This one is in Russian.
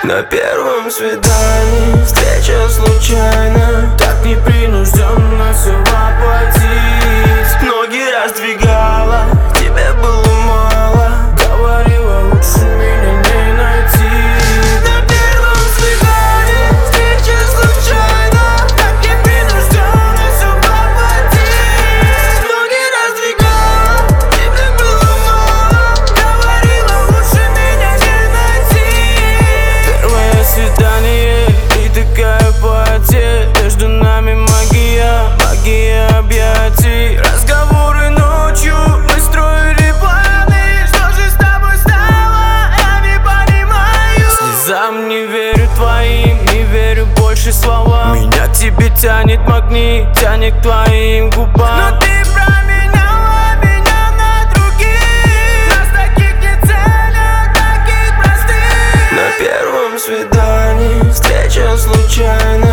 На первом свидании встреча случайно, так непринужденно все воплотить. Ноги раздвигала, тебе было мало, говорила, лучше меня не найти. На первом свидании встреча случайно, так непринужденно все воплотить. Ноги раздвигала, тебе было мало, говорила, лучше меня не найти. Первое свидание и такая потеря, между нами магия, магия объятий. Разговоры ночью, мы строили планы, что же с тобой стало, я не понимаю. Слезам не верю твоим, не верю больше словам. Меня к тебе тянет магнит, тянет к твоим губам. Но ты променяла меня на других, нас таких не ценят, таких простых. На первом свидании встреча случайно,